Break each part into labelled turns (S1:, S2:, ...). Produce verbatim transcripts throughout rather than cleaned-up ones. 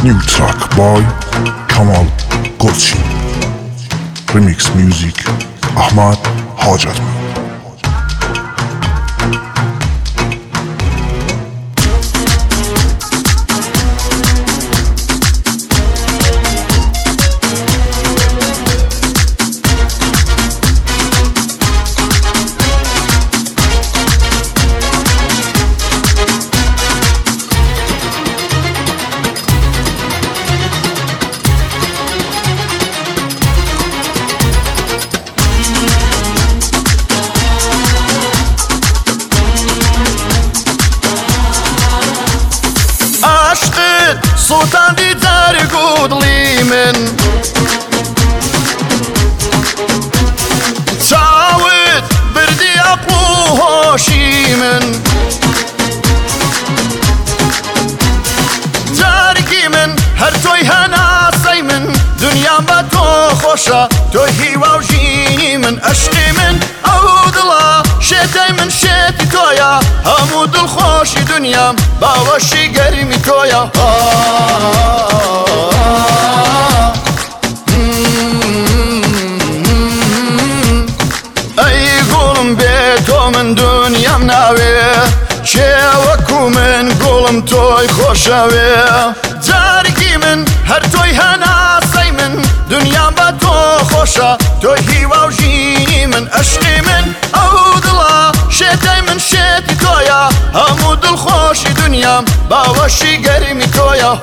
S1: New track by Kamal Gorchi. Remix music Ahmad Hajatmi.
S2: سلطان دی دەرگودڵی من چاوت بردی عەقڵ و هۆشی من جارێکی من هەر تۆی هەناسەی من دونیام بە تۆ خۆشە تۆی هیوا و ژینی من عەشقی من ئەو دڵە شێتەی من شێتی تۆیە هەموو دڵخۆشی دونیام باوەشی گەرمی تۆیە ئەی گوڵم بێ تۆ من دونیام ناوێ کێ وەکو من گوڵم تۆی خۆشەوێ جارێکی من هەر تۆی هەناسەی من دونیام بە تۆ خۆشە تۆی هیوا و ژینی من عەشقی من ئەو دڵە شێتەی من شێتی تۆیە هەموو دڵخۆشی دونیام باوەشی گەرمی تۆیە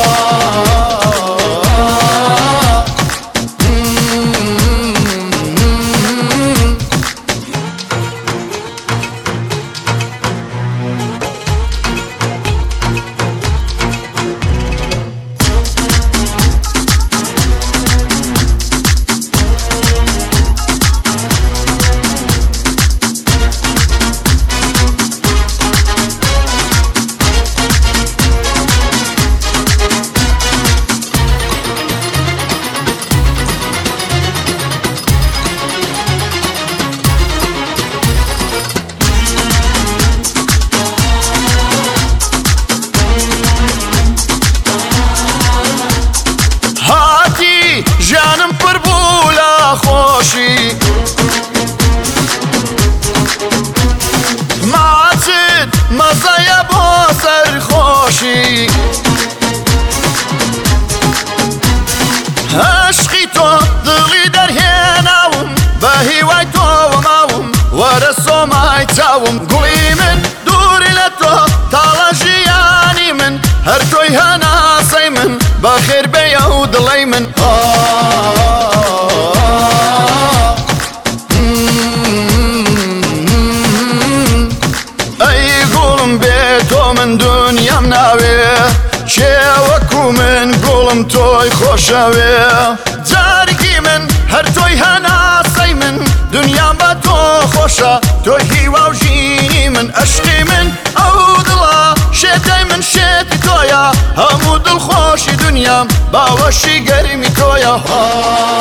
S2: ژیانم پڕ بوو لە خۆشی ماچت مەزەیە بۆ سەرخۆشی عەشقی تۆ دڵی دەرهێناوم بە هیوای تۆوە ماوم وەرە سۆمای چاوم گوڵی من دووری لە تۆ تاڵە ژیانی من هەر تۆی هەناسەی من بەخێر بێیە و دڵەی من ئەی گوڵم بێ تۆ من دونیام ناوێ کێ وەکو من گوڵم تۆی خۆشەوێ جارێکی من هەر تۆی هەناسەی من دونیام بە تۆ خۆشە تۆی هیوا و ژینی من عەشقی من ئەو دڵە شێتەی من شێتی تۆیە هەموو دڵخۆشی دونیام باوەشی گەرمی تۆیە